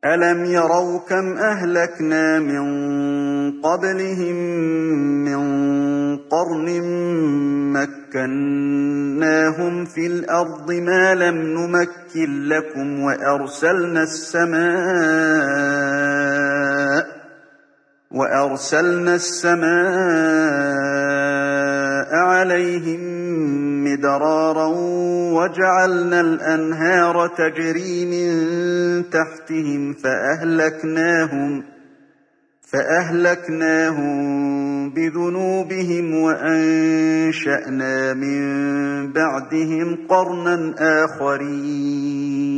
أَلَمْ يَرَوْا كَمْ أَهْلَكْنَا مِن قَبْلِهِم مِّن قَرْنٍ مَّكَّنَّاهُمْ فِي الْأَرْضِ مَا لَمْ نُمَكِّن لَّكُمْ وَأَرْسَلْنَا السَّمَاءَ عَلَيْهِم مِّدْرَارًا وَجَعَلْنَا الْأَنْهَارَ تَجْرِي مِن تَحْتِهِمْ فَأَهْلَكْنَاهُم بِذُنُوبِهِمْ وَأَنشَأْنَا مِن بَعْدِهِمْ قَرْنًا آخَرِينَ